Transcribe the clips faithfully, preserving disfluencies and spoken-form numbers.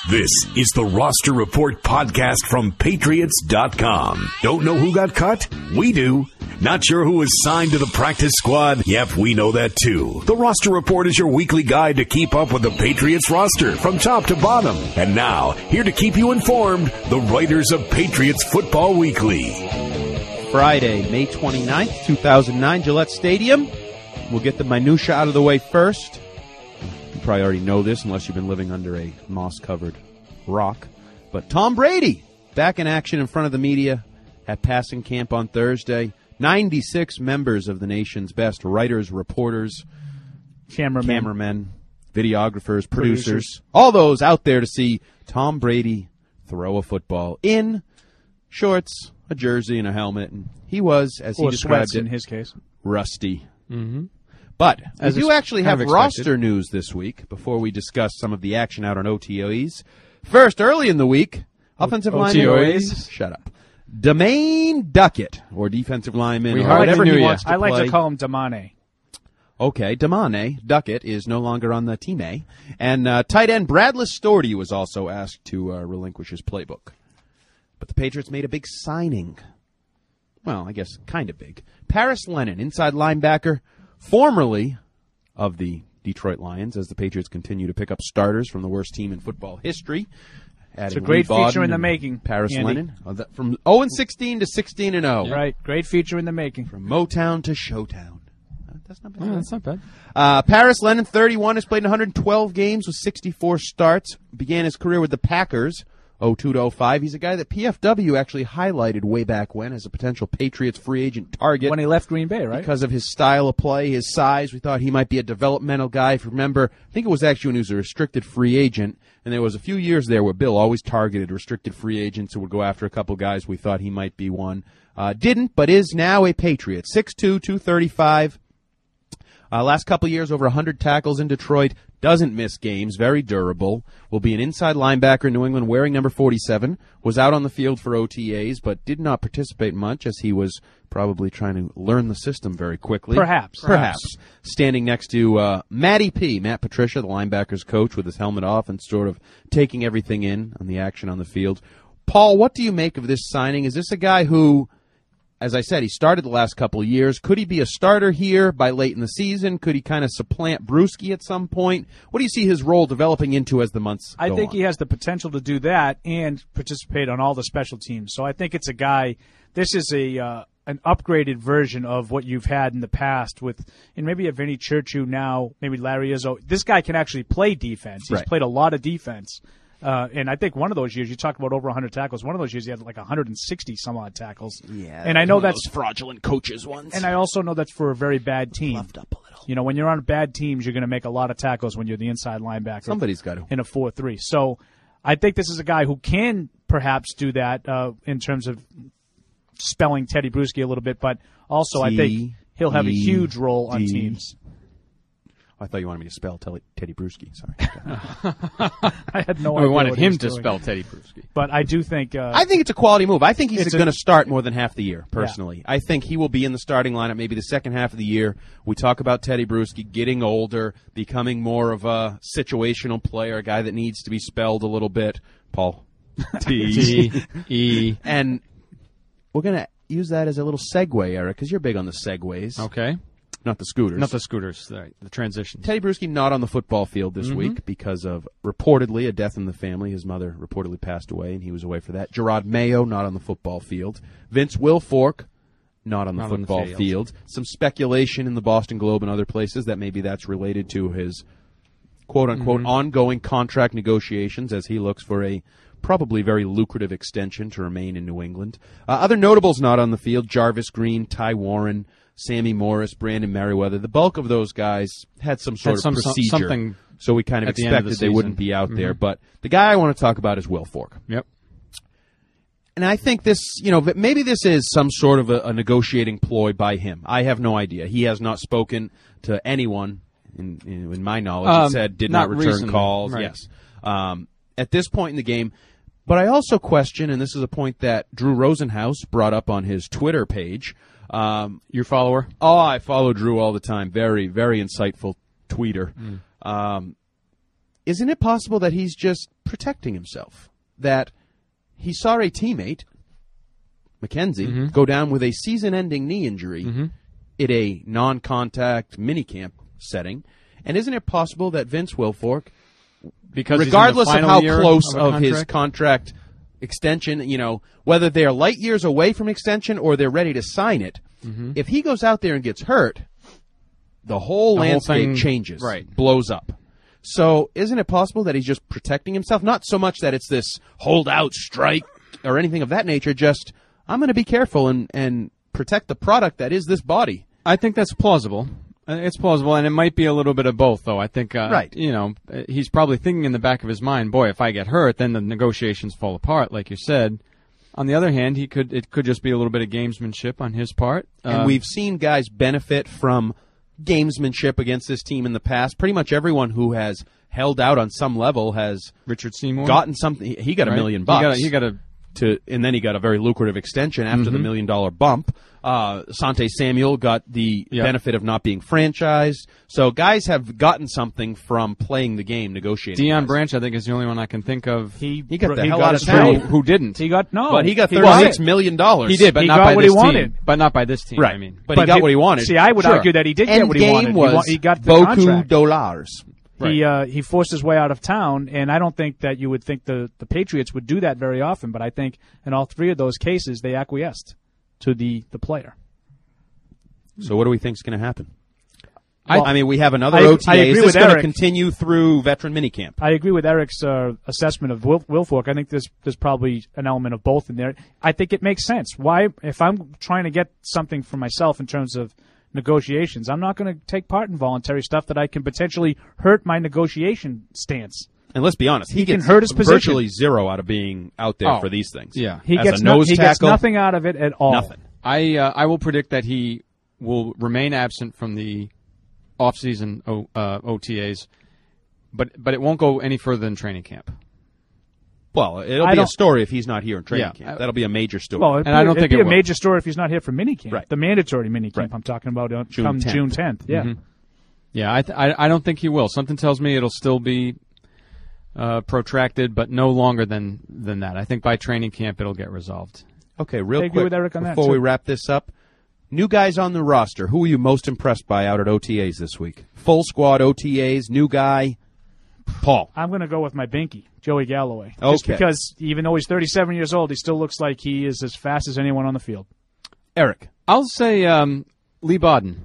This is the Roster Report podcast from Patriots dot com. Don't know who got cut? We do. Not sure who was signed to the practice squad? Yep, we know that too. The Roster Report is your weekly guide to keep up with the Patriots roster from top to bottom. And now, here to keep you informed, the writers of Patriots Football Weekly. Friday, May twenty-ninth, two thousand nine, Gillette Stadium. We'll get the minutia out of the way first. You probably already know this unless you've been living under a moss-covered rock. But Tom Brady, back in action in front of the media at passing camp on Thursday. ninety-six members of the nation's best writers, reporters, cameramen, cameramen videographers, producers, producers, all those out there to see Tom Brady throw a football in shorts, a jersey, and a helmet. And he was, as or he described sweats it, in his case, rusty. Mm-hmm. But As we do actually have kind of roster expected. news this week before we discuss some of the action out on O T As. First, early in the week, offensive O lineman. T O As? Shut up. Demaine Duckett, or defensive lineman, We or hardly whatever knew he ya. wants to I like play. to call him Damane. Okay, Damane Duckett is no longer on the team A. And uh, tight end Bradley Storty was also asked to uh, relinquish his playbook. But the Patriots made a big signing. Well, I guess kind of big. Paris Lennon, inside linebacker, formerly of the Detroit Lions, as the Patriots continue to pick up starters from the worst team in football history. It's a great Lee Bawden feature in the and making, Paris Andy. Lennon. Oh, that- from oh and sixteen to sixteen and oh. Right, great feature in the making. From Motown to Showtown. Uh, That's not bad. Oh, that's not bad. Uh, Paris Lennon, thirty-one, has played in one hundred twelve games with sixty-four starts. Began his career with the Packers, oh two to oh five. He's a guy that P F W actually highlighted way back when as a potential Patriots free agent target. When he left Green Bay, right? Because of his style of play, his size, we thought he might be a developmental guy. If you remember, I think it was actually when he was a restricted free agent, and there was a few years there where Bill always targeted restricted free agents who would go after a couple guys. We thought he might be one. Uh, didn't, but is now a Patriot. six two, two thirty-five. Uh, last couple years, over one hundred tackles in Detroit. Doesn't miss games. Very durable. Will be an inside linebacker in New England wearing number forty-seven. Was out on the field for O T As, but did not participate much as he was probably trying to learn the system very quickly. Perhaps. Perhaps. Standing next to uh, Matty P., Matt Patricia, the linebackers coach, with his helmet off and sort of taking everything in on the action on the field. Paul, what do you make of this signing? Is this a guy who, as I said, he started the last couple of years. Could he be a starter here by late in the season? Could he kind of supplant Bruschi at some point? What do you see his role developing into as the months I go think on? he has the potential to do that and participate on all the special teams. So I think it's a guy. This is a uh, an upgraded version of what you've had in the past with, and maybe a Vinny Churchill now, maybe Larry Izzo. This guy can actually play defense. He's Right. played a lot of defense. Uh, and I think one of those years, you talked about over one hundred tackles. One of those years, he had like one hundred sixty some odd tackles. Yeah, and I know one of that's those fraudulent coaches ones. And I also know that's for a very bad team. Fluffed up a little. You know, when you're on bad teams, you're going to make a lot of tackles when you're the inside linebacker. Somebody's got to. In a four three. So I think this is a guy who can perhaps do that uh, in terms of spelling Teddy Bruschi a little bit, but also I think he'll have a huge role on D. teams. I thought you wanted me to spell Teddy, Teddy Bruschi. Sorry. I had no Oh, idea. we wanted what he him was to doing. spell Teddy Bruschi. But I do think. Uh, I think it's a quality move. I think he's It's a- going to start more than half the year, personally. I think he will be in the starting lineup maybe the second half of the year. We talk about Teddy Bruschi getting older, becoming more of a situational player, a guy that needs to be spelled a little bit. Paul. T E. And we're going to use that as a little segue, Eric, because you're big on the segues, Okay. not the scooters. Not the scooters, right, the transitions. Teddy Bruschi not on the football field this Mm-hmm. week because of reportedly a death in the family. His mother reportedly passed away, and he was away for that. Gerard Mayo not on the football field. Vince Wilfork not on the Not on the football field. field. Some speculation in the Boston Globe and other places that maybe that's related to his quote-unquote Mm-hmm. ongoing contract negotiations as he looks for a probably very lucrative extension to remain in New England. Uh, other notables not on the field, Jarvis Green, Ty Warren, Sammy Morris, Brandon Merriweather. The bulk of those guys had some sort Had of some- some- procedure, something so we kind of at the end of the expected they season. wouldn't be out there. Mhm. But the guy I want to talk about is Wilfork. Yep. And I think this, you know, maybe this is some sort of a, a negotiating ploy by him. I have no idea. He has not spoken to anyone, in, in, in my knowledge. Um, It said did not, not return recently, calls. right. Yes. Um, at this point in the game. But I also question, and this is a point that Drew Rosenhaus brought up on his Twitter page. Um, Your follower? oh, I follow Drew all the time. Very, very insightful tweeter. Um, isn't it possible that he's just protecting himself? That he saw a teammate, McKenzie, Mm-hmm. go down with a season-ending knee injury Mm-hmm. in a non-contact minicamp setting, and isn't it possible that Vince Wilfork, Because he's in the regardless of final how year close of, of, a his contract? contract extension, you know, whether they're light years away from extension or they're ready to sign it, Mm-hmm. if he goes out there and gets hurt, the whole The whole landscape thing- changes, right. blows up. So isn't it possible that he's just protecting himself? Not so much that it's this hold out strike or anything of that nature, just I'm going to be careful and, and protect the product that is this body. I think that's plausible. Uh, It's plausible, and it might be a little bit of both, though. I think, uh, Right. you know, uh, he's probably thinking in the back of his mind, boy, if I get hurt, then the negotiations fall apart, like you said. On the other hand, he could it could just be a little bit of gamesmanship on his part. And Uh, we've seen guys benefit from gamesmanship against this team in the past. Pretty much everyone who has held out on some level has Richard Seymour gotten something. He got a right? million He bucks. got a, he got a to, and then he got a very lucrative extension after Mm-hmm. the million dollar bump. Uh, Sante Samuel got the Yep. benefit of not being franchised. So guys have gotten something from playing the game, negotiating. Deion guys. Branch. I think is the only one I can think of He, He got the he hell got out of his town. who, trade. who didn't. He got no, But he got got thirty-six it. million dollars. He did, but He not got by what this he team. wanted. But not by this team. Right. I mean, But, he got he- what he wanted. See, I would Sure. argue that he did End get what he game wanted. He was wa- he got the beaucoup contract. dollars. He uh, he forced his way out of town, and I don't think that you would think the, the Patriots would do that very often. But I think in all three of those cases, they acquiesced to the, the player. So what do we think is going to happen? Well, I mean, we have another I- O T A. I agree Is this with going to Eric. continue through veteran minicamp? I agree with Eric's uh, assessment of Wil- Wilfork. I think there's there's probably an element of both in there. I think it makes sense. Why, if I'm trying to get something for myself in terms of negotiations, I'm not going to take part in voluntary stuff that I can potentially hurt my negotiation stance. And let's be honest, he, He can gets hurt his position. virtually zero out of being out there Oh, for these things. yeah. He As gets a no- nose he gets tackle, nothing out of it at all. nothing. I uh, I will predict that he will remain absent from the off-season o, uh, O T As, but but it won't go any further than training camp. Well, it'll I be a don't- story if he's not here in training Yeah. camp. That'll be a major story. Well, it'd And be, I don't it'd think be it a will. major story if he's not here for minicamp. Right. The mandatory minicamp Right. I'm talking about uh, June come tenth. June tenth. Yeah. Mhm. Yeah, I, th- I I don't think he will. Something tells me it'll still be uh, protracted, but no longer than than that. I think by training camp it'll get resolved. okay, real I agree quick with Eric on that, before we too. wrap this up, new guys on the roster. Who were you most impressed by out at O T As this week? Full squad O T As, new guy, Paul. I'm going to go with my binky, Joey Galloway. Just Okay. because even though he's thirty-seven years old, he still looks like he is as fast as anyone on the field. Eric. I'll say um, Lee Bodden.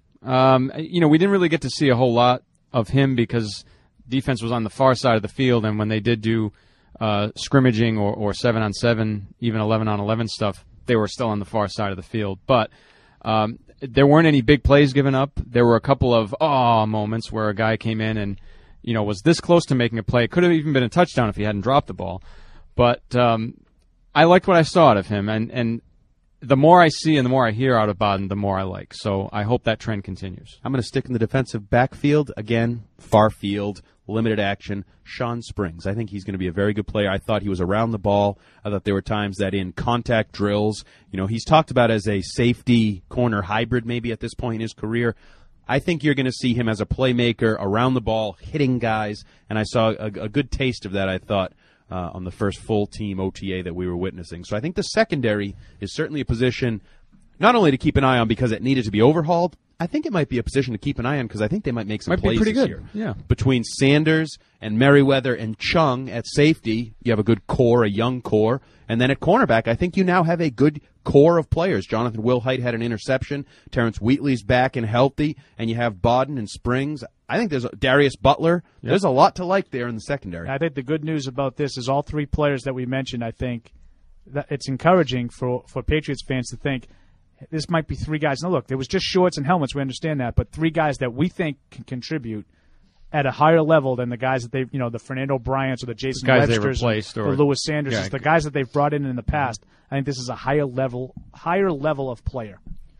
Um, you know, we didn't really get to see a whole lot of him because defense was on the far side of the field, and when they did do uh, scrimmaging or, or seven on seven, even eleven on eleven stuff, they were still on the far side of the field. But um, there weren't any big plays given up. There were a couple of oh moments where a guy came in and you know was this close to making a play. Could have even been a touchdown if he hadn't dropped the ball. But um, I liked what I saw out of him, and and. The more I see and the more I hear out of Bodden, the more I like. So I hope that trend continues. I'm going to stick in the defensive backfield. Again, far field, limited action. Sean Springs. I think he's going to be a very good player. I thought he was around the ball. I thought there were times that in contact drills, you know, he's talked about as a safety corner hybrid maybe at this point in his career. I think you're going to see him as a playmaker around the ball, hitting guys, and I saw a, a good taste of that, I thought, Uh, on the first full-team O T A that we were witnessing. So I think the secondary is certainly a position not only to keep an eye on because it needed to be overhauled, I think it might be a position to keep an eye on because I think they might make some Might be plays pretty this good. year. Yeah. Between Sanders and Merriweather and Chung at safety, you have a good core, a young core. And then at cornerback, I think you now have a good core of players. Jonathan Wilhite had an interception. Terrence Wheatley's back and healthy. And you have Bodden and Springs. I think there's a, Darius Butler. Yep. There's a lot to like there in the secondary. I think the good news about this is all three players that we mentioned, I think that it's encouraging for, for Patriots fans to think this might be three guys. Now, look, there was just shorts and helmets. We understand that. But three guys that we think can contribute at a higher level than the guys that they've, you know, the Fernando Bryants or the Jason guys they Websters replaced or or- the Lewis Sanders, Yeah. the guys that they've brought in in the past. I think this is a higher level, higher level of player.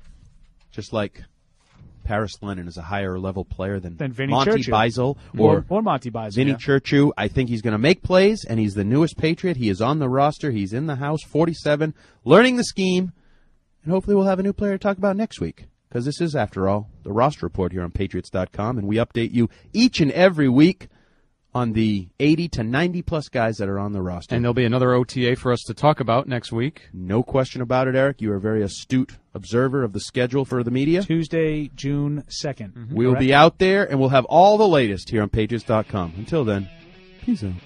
Just like Paris Lennon is a higher level player than Than Vinny Monty Churchill. Beisel Or, or, or Monty Beisel. Vinny yeah. Churchill. I think he's going to make plays, and he's the newest Patriot. He is on the roster. He's in the house, forty-seven, learning the scheme, and hopefully we'll have a new player to talk about next week. Because this is, after all, the roster report here on Patriots dot com, and we update you each and every week on on the eighty to ninety plus guys that are on the roster. And there'll be another O T A for us to talk about next week. No question about it, Eric. You are a very astute observer of the schedule for the media. Tuesday, June second. Mm-hmm. We'll Correct? be out there, and we'll have all the latest here on Patriots dot com. Until then, peace out.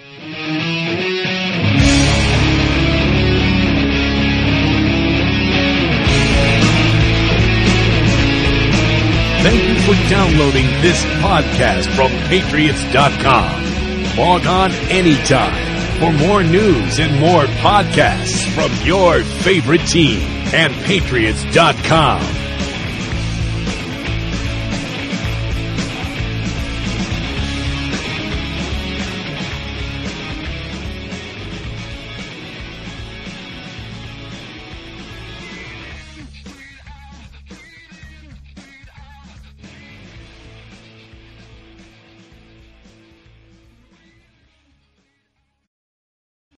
Thank you for downloading this podcast from Patriots dot com. Log on anytime for more news and more podcasts from your favorite team and Patriots dot com.